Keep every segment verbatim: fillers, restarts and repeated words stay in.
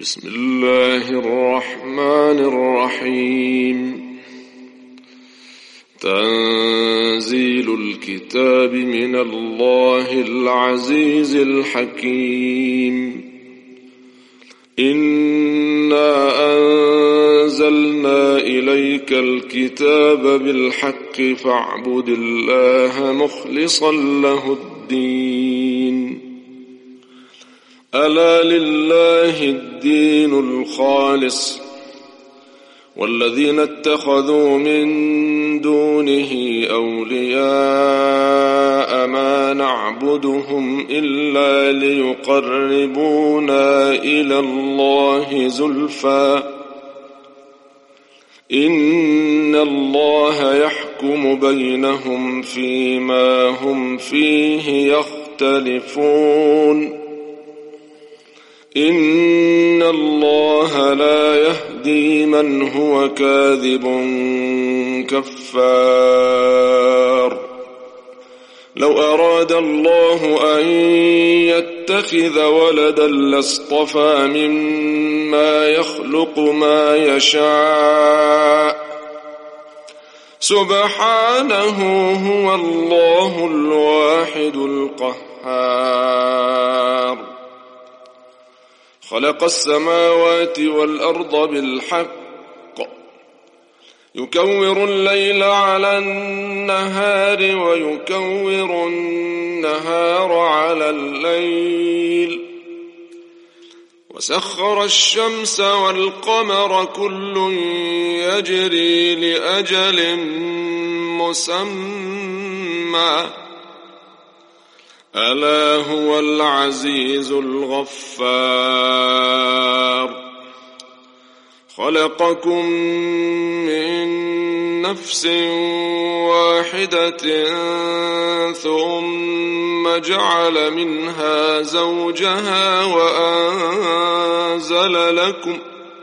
بسم الله الرحمن الرحيم. تنزيل الكتاب من الله العزيز الحكيم. إنا أنزلنا إليك الكتاب بالحق فاعبد الله مخلصا له الدين. ألا لله الدين الخالص والذين اتخذوا من دونه أولياء ما نعبدهم إلا ليقربونا إلى الله زلفى إن الله يحكم بينهم فيما هم فيه يختلفون. إن الله لا يهدي من هو كاذب كفار. لو أراد الله أن يتخذ ولدا لاصطفى مما يخلق ما يشاء سبحانه هو الله الواحد القهار. خلق السماوات والأرض بالحق يكور الليل على النهار ويكور النهار على الليل وسخر الشمس والقمر كل يجري لأجل مسمى ألا هو العزيز الغفار. خلقكم من نفس واحدة ثم جعل منها زوجها وأنزل لكم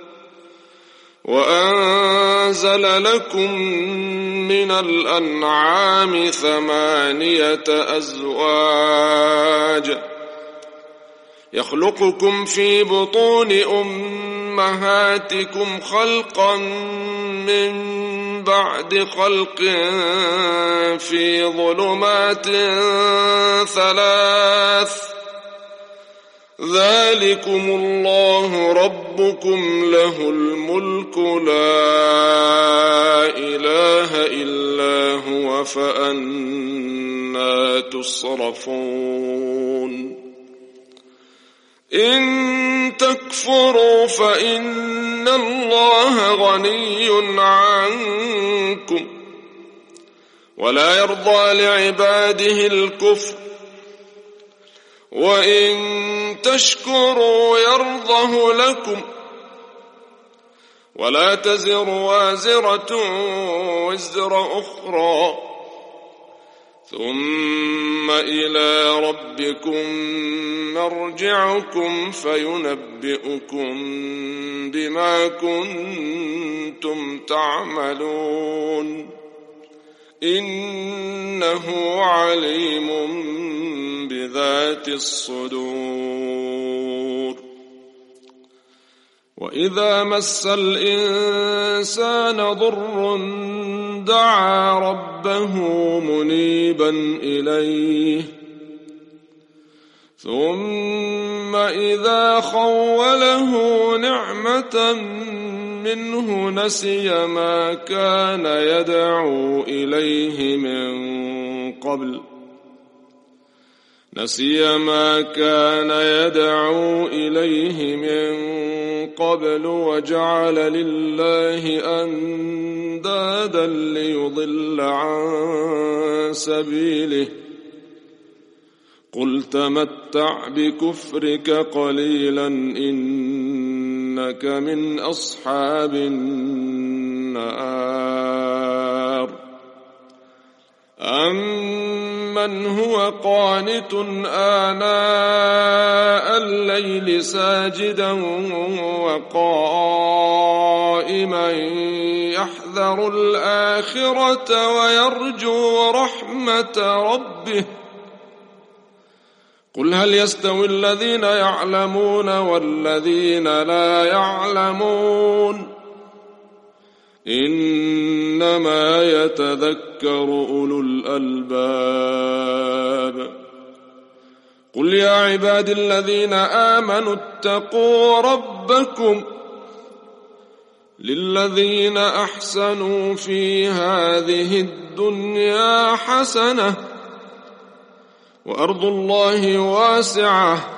وأنزل لكم من الأنعام ثمانية أزواج يخلقكم في بطون أمهاتكم خلقا من بعد خلق في ظلمات ثلاث ذلكم الله ربكم له الملك لا إله إلا هو فأنى تصرفون. إن تكفروا فإن الله غني عنكم ولا يرضى لعباده الكفر وإن تشكروا يرضه لكم ولا تزر وازرة وزر أخرى ثم إلى ربكم مرجعكم فينبئكم بما كنتم تعملون إنه عليم بذات الصدور. وإذا مس الإنسان ضر دعا ربه منيبا إليه ثم إذا خوله نعمة منه نسي ما كان يدعو إليه من قبل نسي ما كان يدعو إليه من قبل وجعل لله أندادا ليضل عن سبيله قل تمتع بكفرك قليلا إنك من أصحاب النار. أمن هو قانت آناء الليل ساجدا وقائما يحذر الآخرة ويرجو رحمة ربه قل هل يستوي الذين يعلمون والذين لا يعلمون إنما يتذكر أولو الألباب قل يا عبادي الذين آمنوا اتقوا ربكم للذين أحسنوا في هذه الدنيا حسنة وأرض الله واسعة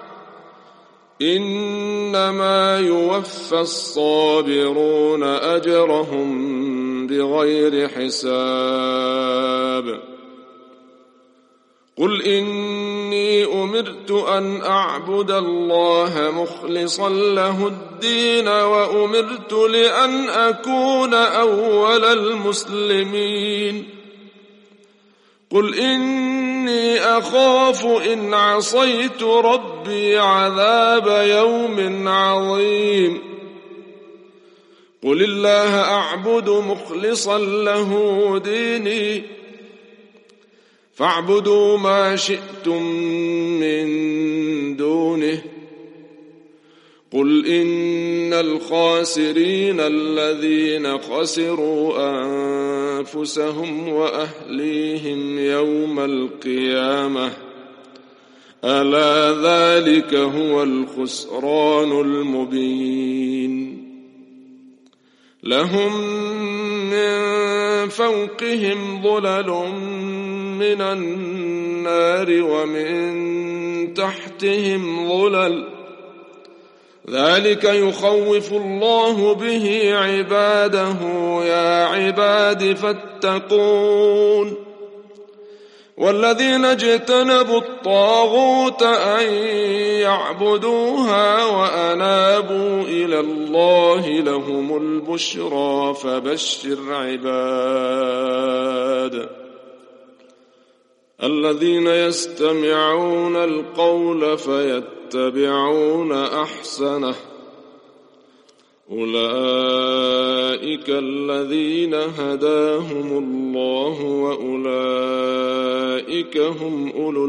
إنما يوفى الصابرون أجرهم بغير حساب قل إني أمرت أن أعبد الله مخلصا له الدين وأمرت لأن أكون أول المسلمين قل إني أخاف إن عصيت ربي عذاب يوم عظيم قل الله أعبد مخلصا له ديني فاعبدوا ما شئتم من دونه قل إن الخاسرين الذين خسروا أنفسهم وأهليهم يوم القيامة ألا ذلك هو الخسران المبين لهم من فوقهم ظلل من النار ومن تحتهم ظلل ذلك يخوف الله به عباده يا عباد فاتقون والذين اجتنبوا الطاغوت أن يعبدوها وأنابوا إلى الله لهم البشرى فبشر عباد الذين يستمعون القول فيتبعون أحسنه أولئك الذين هداهم الله وأولئك هم أولو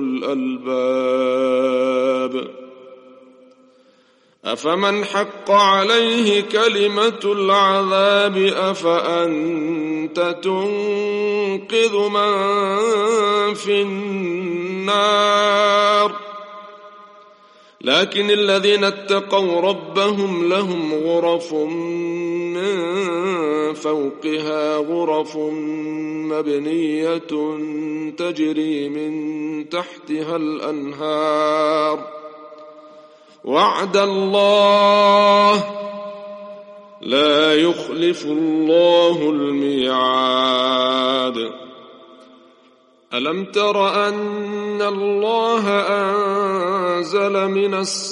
الألباب أفمن حق عليه كلمة العذاب أفأنت تنقذ من في النار لكن الذين اتقوا ربهم لهم غرف من فوقها غرف مبنية تجري من تحتها الأنهار وعد الله لا يخلف الله الميعاد ألم تر أن الله أنزل من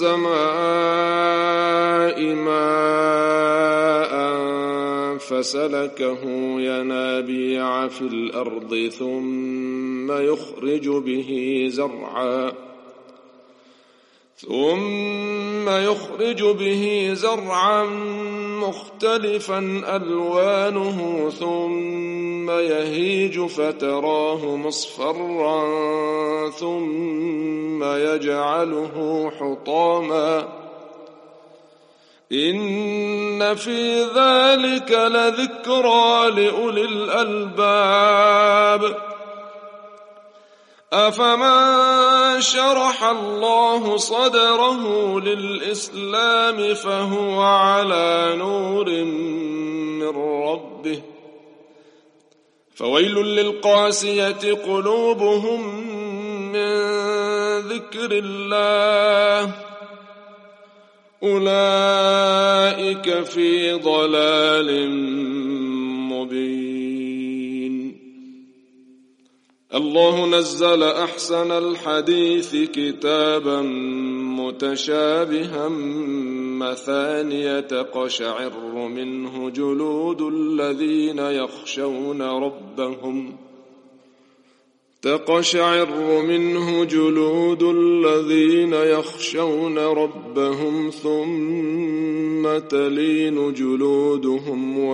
السماء ماء فسلكه ينابيع في الأرض ثم يخرج به زرعا ثم يخرج به زرعا مختلفا ألوانه ثم يهيج فتراه مصفرا ثم يجعله حطاما إن في ذلك لذكرى لأولي الألباب أفمن شرح الله صدره للإسلام فهو على نور من ربه فويل للقاسية قلوبهم من ذكر الله أولئك في ضلال مبين الله نزل أحسن الحديث كتابا متشابها مثانية تقشعر منه جلود الذين يخشون ربهم تقشعر منه جلود الذين يخشون ربهم ثم تلين جلودهم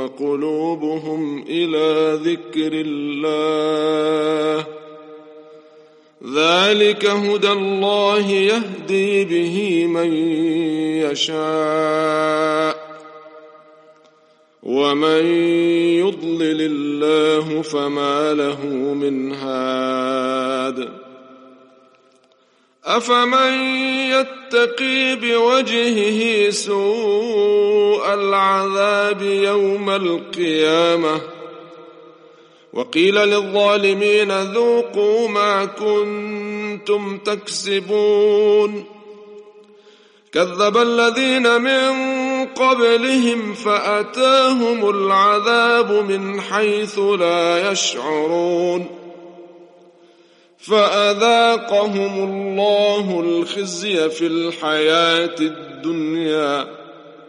وقلوبهم إلى ذكر الله ذلك هدى الله يهدي به من يشاء ومن يضلل الله فما له من هاد أفمن يتقي بوجهه سوء العذاب يوم القيامة وقيل للظالمين ذوقوا ما كنتم تكسبون كذب الذين من قبلهم فأتاهم العذاب من حيث لا يشعرون فأذاقهم الله الخزي في الحياة الدنيا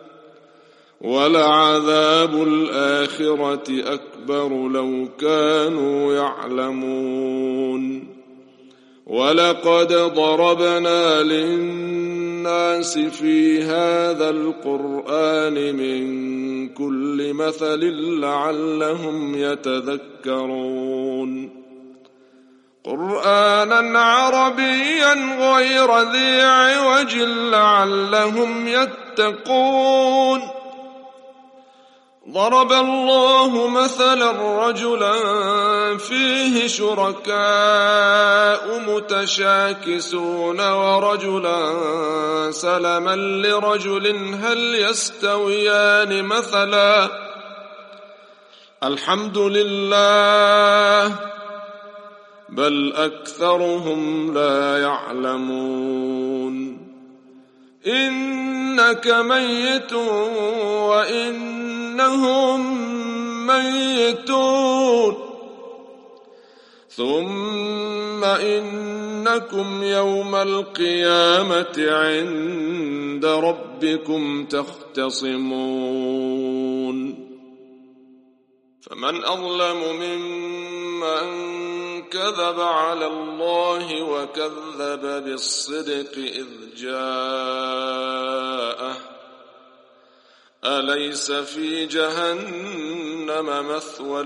ولعذاب الآخرة أكبر لو كانوا يعلمون ولقد ضربنا للناس في هذا القرآن من كل مثل لعلهم يتذكرون قرآنا عربيا غير ذي عوج لعلهم يتقون ضرب الله مثلا رجلا فيه شركاء متشاكسون ورجلا سلما لرجل هل يستويان مثلا الحمد لله بل أكثرهم لا يعلمون إنك ميت وإنهم ميتون ثم إنكم يوم القيامة عند ربكم تختصمون فمن أظلم ممن كذب على الله وكذب بالصدق إذ جاءه أليس في جهنم مثوى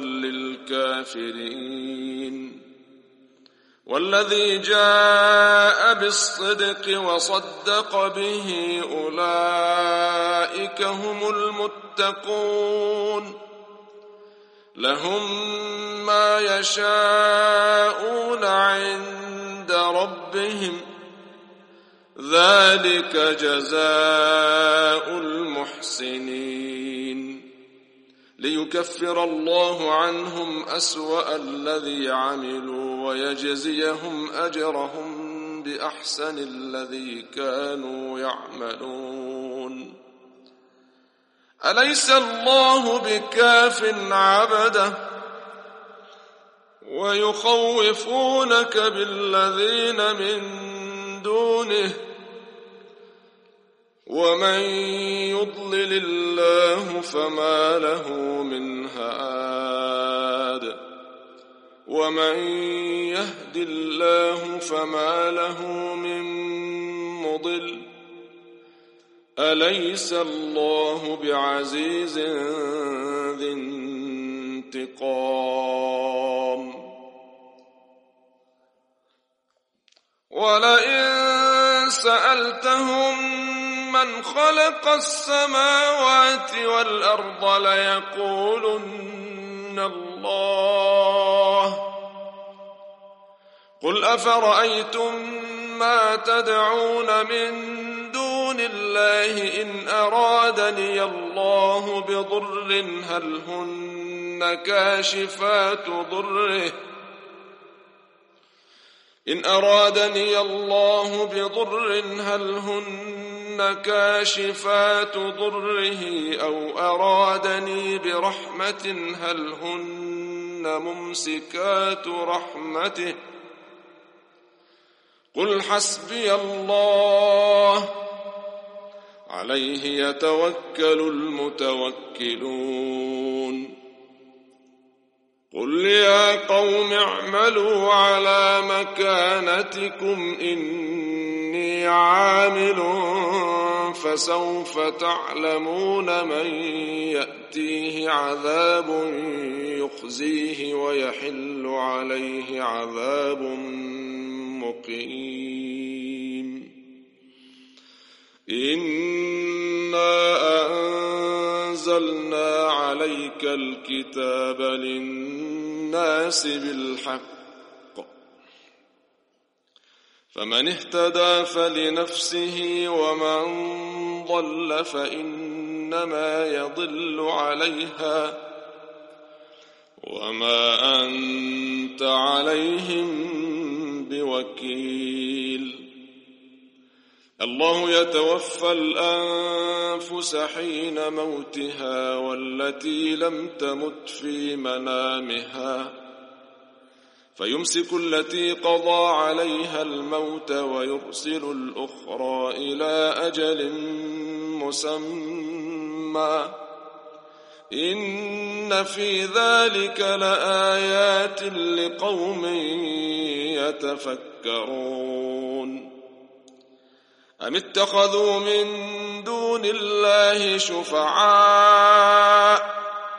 للكافرين والذي جاء بالصدق وصدق به أولئك هم المتقون لهم ما يشاءون عند ربهم ذلك جزاء المحسنين ليكفر الله عنهم أسوأ الذي عملوا ويجزيهم أجرهم بأحسن الذي كانوا يعملون أليس الله بكاف عبده ويخوفونك بالذين من دونه ومن يضلل الله فما له من هاد ومن يهد الله فما له من مضل أليس الله بعزيز ذي انتقام ولئن سألتهم من خلق السماوات والأرض ليقولن الله قل أفرأيتم ما تدعون من دون الله إن أرادني الله بضر هل هن كاشفات ضره إن أرادني الله بضر هل هن كاشفات ضره أو أرادني برحمة هل هن ممسكات رحمته قل حسبي الله عليه يتوكل المتوكلون قل يا قوم اعملوا على مكانتكم إني عامل فسوف تعلمون من يأتيه عذاب يخزيه ويحل عليه عذاب مقيم إنا أنزلنا عليك الكتاب للناس بالحق فمن اهتدى فلنفسه ومن ضل فإنما يضل عليها وما أنت عليهم بوكيل الله يتوفى الأنفس حين موتها والتي لم تمت في منامها فيمسك التي قضى عليها الموت ويرسل الأخرى إلى أجل مسمى إن في ذلك لآيات لقوم يتفكرون أم اتخذوا من دون الله شفعاء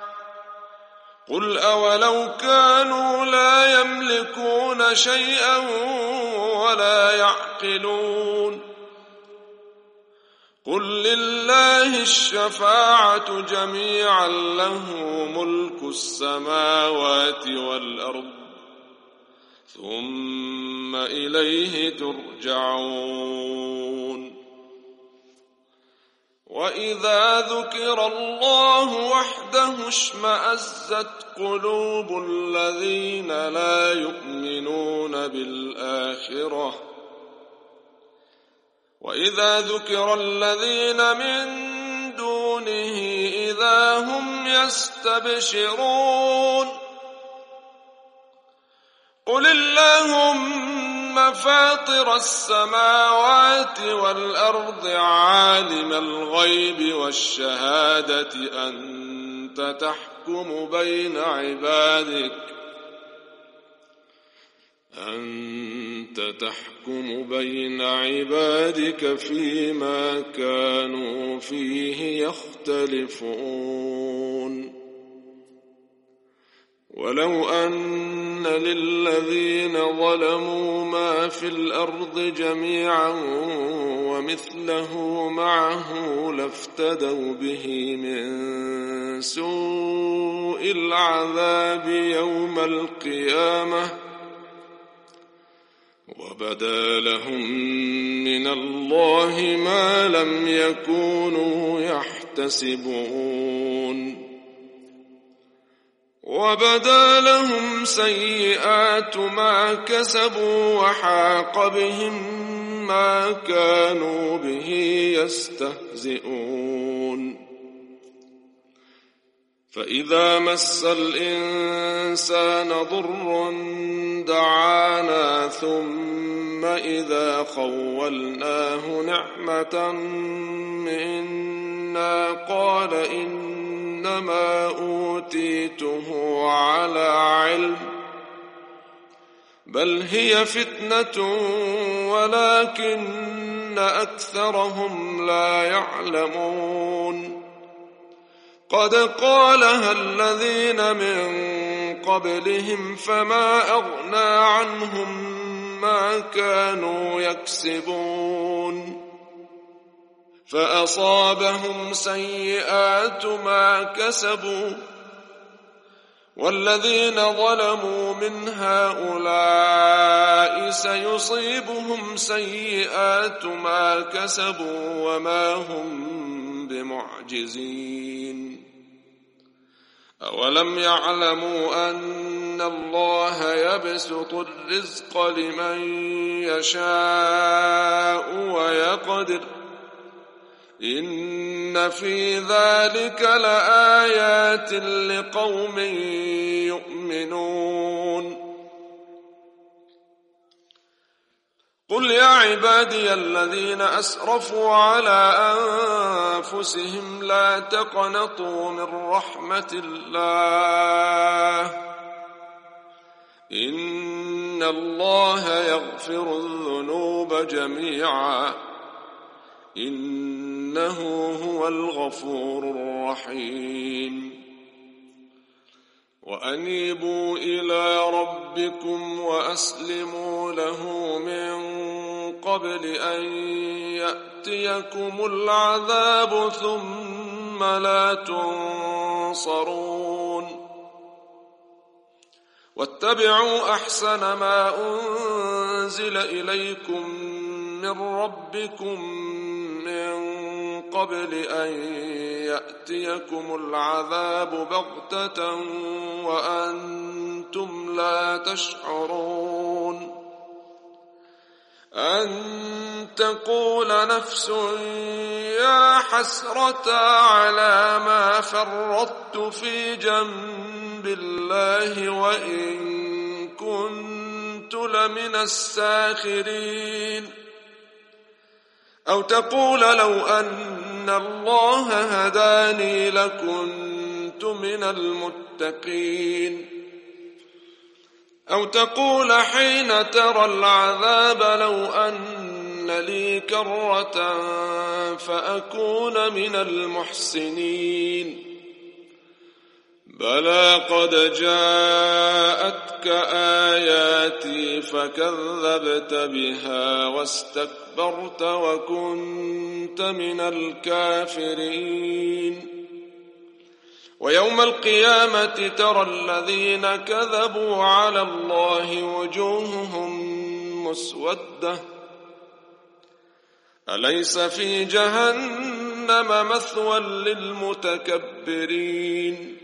قل أولو كانوا لا يملكون شيئا ولا يعقلون قل لله الشفاعة جميعا له ملك السماوات والأرض ثم إليه ترجعون وإذا ذكر الله وحده اشمأزت قلوب الذين لا يؤمنون بالآخرة وإذا ذكر الذين من دونه إذا هم يستبشرون قل اللهم فاطر السماوات والأرض عالم الغيب والشهادة أنت تحكم بين عبادك أنت تحكم بين عبادك فيما كانوا فيه يختلفون ولو أن للذين ظلموا ما في الأرض جميعا ومثله معه لافتدوا به من سوء العذاب يوم القيامة وبدا لهم من الله ما لم يكونوا يحتسبون وبدا لهم سيئات ما كسبوا وحاق بهم ما كانوا به يستهزئون فإذا مس الإنسان ضر دعانا ثم إذا خولناه نعمة منا قال إنما أوتيته على علم بل هي فتنة ولكن أكثرهم لا يعلمون قد قالها الذين من قبلهم فما أغنى عنهم ما كانوا يكسبون فأصابهم سيئات ما كسبوا والذين ظلموا من هؤلاء سيصيبهم سيئات ما كسبوا وما هم بمعجزين أولم يعلموا أن الله يبسط الرزق لمن يشاء ويقدر إن في ذلك لآيات لقوم يؤمنون قل يا عبادي الذين أسرفوا على أنفسهم لا تقنطوا من رحمة الله إن الله يغفر الذنوب جميعا إنه هو الغفور الرحيم وأنيبوا إلى ربكم وأسلموا له من قبل أن يأتيكم العذاب ثم لا تنصرون واتبعوا أحسن ما أنزل إليكم من ربكم من قبل أن يأتيكم العذاب بغتة وأنتم لا تشعرون أن تقول نفس يا حسرة على ما فرطت في جنب الله وإن كنت لمن الساخرين أو تقول لو أن الله هداني لكنت من المتقين أو تقول حين ترى العذاب لو أن لي كرة فأكون من المحسنين بلى قد جاءتك آياتي فكذبت بها واستكبرت وكنت من الكافرين ويوم القيامة ترى الذين كذبوا على الله وجوههم مسودة أليس في جهنم مثوى للمتكبرين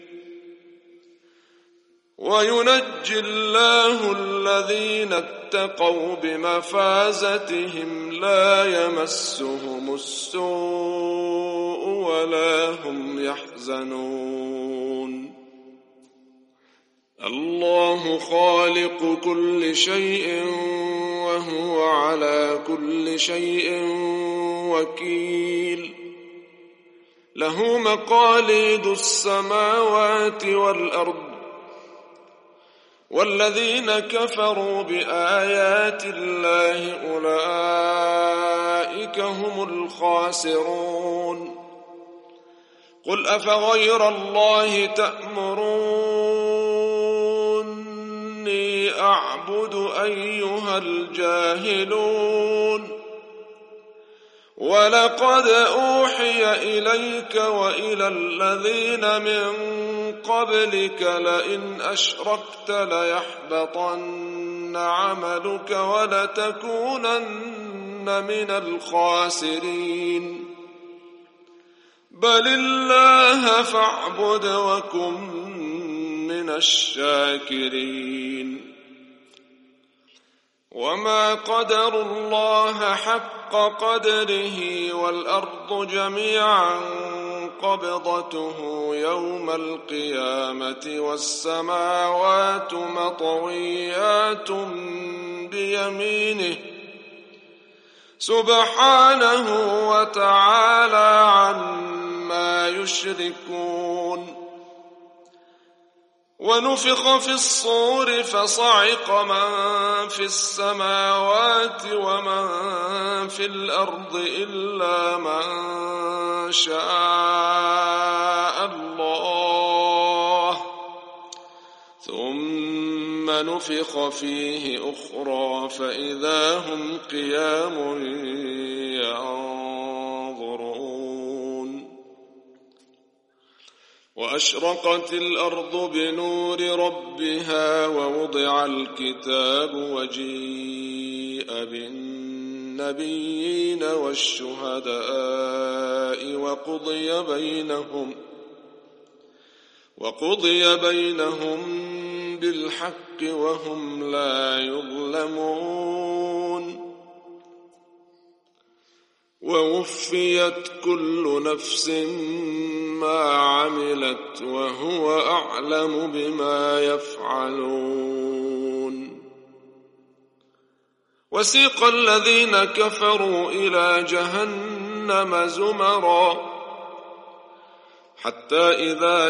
وينجي الله الذين اتقوا بمفازتهم لا يمسهم السوء ولا هم يحزنون الله خالق كل شيء وهو على كل شيء وكيل له مقاليد السماوات والأرض والذين كفروا بآيات الله أولئك هم الخاسرون قل أفغير الله تأمروني أعبد أيها الجاهلون ولقد أوحي إليك وإلى الذين من قبلك لئن أشركت ليحبطن عملك ولتكونن من الخاسرين بل الله فاعبد وكن من الشاكرين وما قدروا الله حق قدره والأرض جميعا قبضته يوم القيامة والسماوات مطويات بيمينه سبحانه وتعالى عما يشركون ونفخ في الصور فصعق من في السماوات ومن في الأرض إلا من شاء الله ثم نفخ فيه أخرى فإذا هم قيام ينظرون وأشرقت الأرض بنور ربها ووضع الكتاب وجيء بالنبيين والشهداء وقضي بينهم وقضي بينهم بالحق وهم لا يظلمون ووفيت كل نفس ما عملت وهو أعلم بما يفعلون وسيق الذين كفروا إلى جهنم زمرا حتى إذا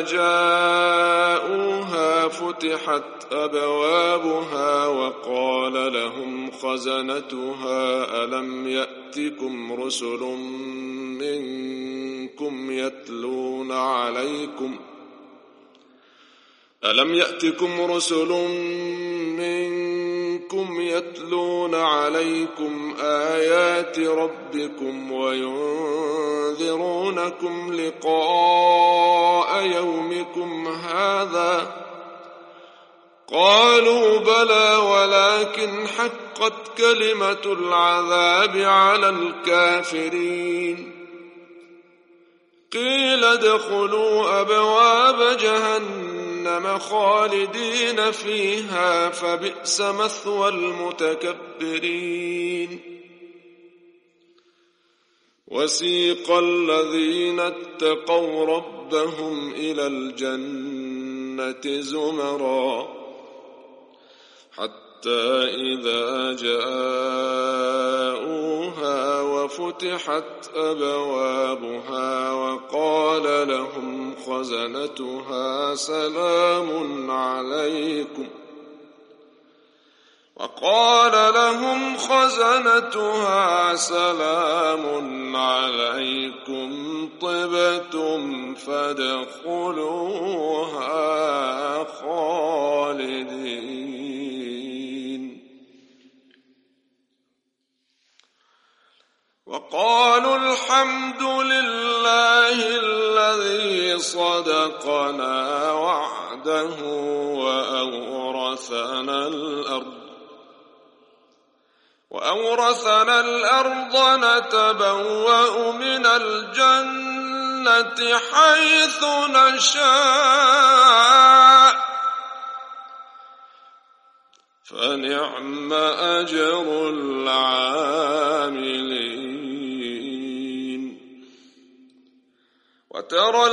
جاءوها فتحت أبوابها وقال لهم خزنتها ألم يأتكم رسل منكم يتلون عليكم ألم يأتكم رسل منكم يتلون عليكم آيات ربكم وينذرونكم لقاء يومكم هذا؟ قالوا بلى ولكن حقت كلمة العذاب على الكافرين. قيل ادخلوا أبواب جهنم خالدين فيها فبئس مثوى المتكبرين. وسيق الذين اتقوا ربهم إلى الجنة زمرا حتى إذا جاءوها وفتحت أبوابها وقال لهم خزنتها سلام عليكم وقال لهم خزنتها سلام عليكم طبتم فادخلوها خالدين. وقالوا الحمد لله الذي صدقنا وعده وأورثنا الأرض وأورثنا الأرض نتبوأ من الجنة حيث نشاء فنعم أجر العاملين. وترى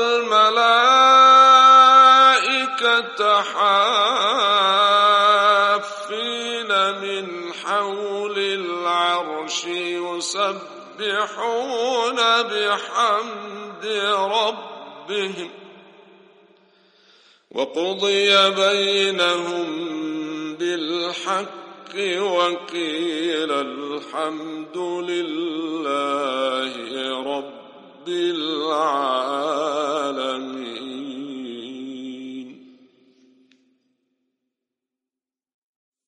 الملائكة حافين من حول العرش يسبحون بحمد ربهم وقضي بينهم بالحق وقيل الحمد لله رب العالمين.